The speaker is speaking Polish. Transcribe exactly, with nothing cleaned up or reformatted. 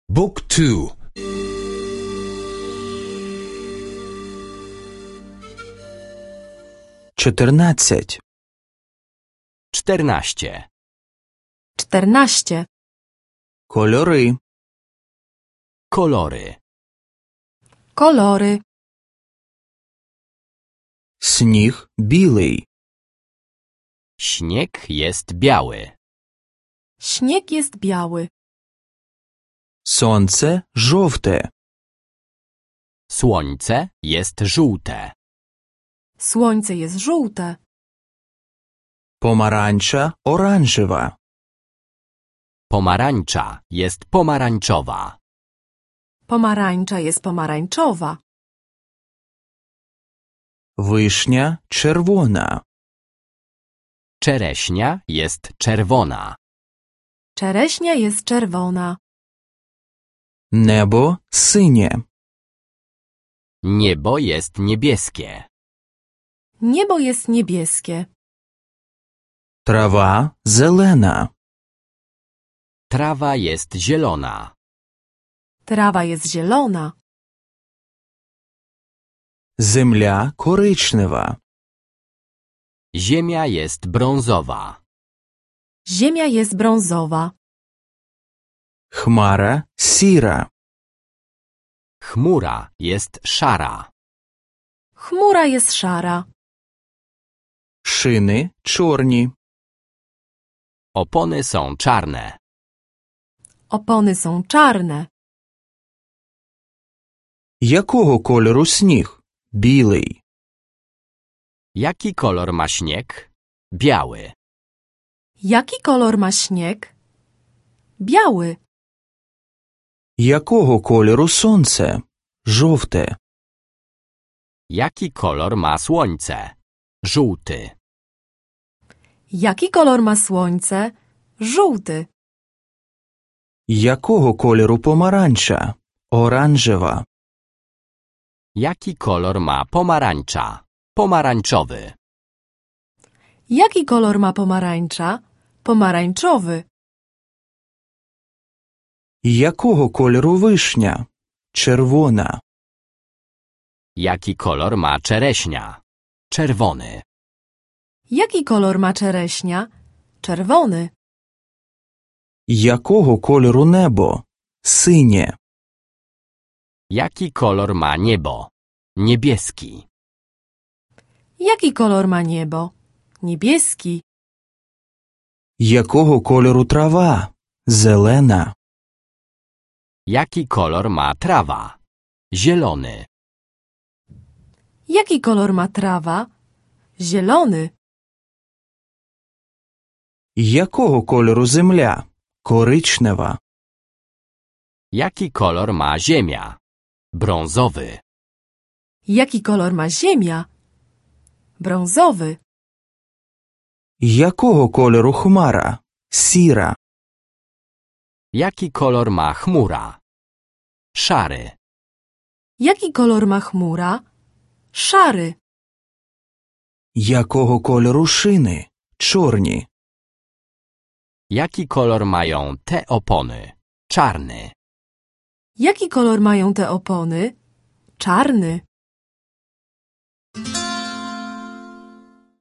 Book two. Czternадцять. Czternaście. Czternaście. Кольори. Kolory. Kolory. Сніг білий. Śnieg jest biały. Śnieg jest biały. Сонце жовте. Słońce jest żółte. Słońce jest żółte. Помаранча оранжева. Pomarańcza jest pomarańczowa. Pomarańcza jest pomarańczowa. Вишня червона. Czereśnia jest czerwona. Czereśnia jest czerwona. Небо синє. Niebo jest niebieskie. Niebo jest niebieskie. Трава зелена. Trawa jest zielona. Trawa jest zielona. Земля коричнева. Ziemia jest brązowa. Ziemia jest brązowa. Хмара сіра. Chmura jest szara. Chmura jest szara. Шини чорні. Opony są czarne. Opony są czarne. Якого кольору сніг? Білий. Jaki kolor ma śnieg? Biały. Jaki kolor ma śnieg? Biały. Якого кольору сонце? Жовте. Jaki kolor ma słońce? Żółty. Jaki kolor ma słońce? Żółty. Якого кольору помаранча? Оранжева. Jaki kolor ma pomarańcza? Pomarańczowy. Jaki kolor ma pomarańcza? Pomarańczowy. Якого кольору вишня? Червона. Jaki kolor ma czereśnia? Czerwony. Jaki kolor ma czereśnia? Czerwony. Якого кольору небо? Синє. Jaki kolor ma niebo? Niebieski. Jaki kolor ma niebo? Niebieski. Якого кольору трава? Зелена. Jaki kolor ma trawa? Zielony. Jaki kolor ma trawa? Zielony. Якого кольору земля? Коричнева. Jaki kolor ma ziemia? Brązowy. Jaki kolor ma ziemia? Brązowy. Якого кольору хмара? Сіра. Jaki kolor ma chmura? Szary. Jaki kolor ma chmura? Szary. Якого кольору шини? Чорні. Jaki kolor mają te opony? Czarny. Jaki kolor mają te opony? Czarny.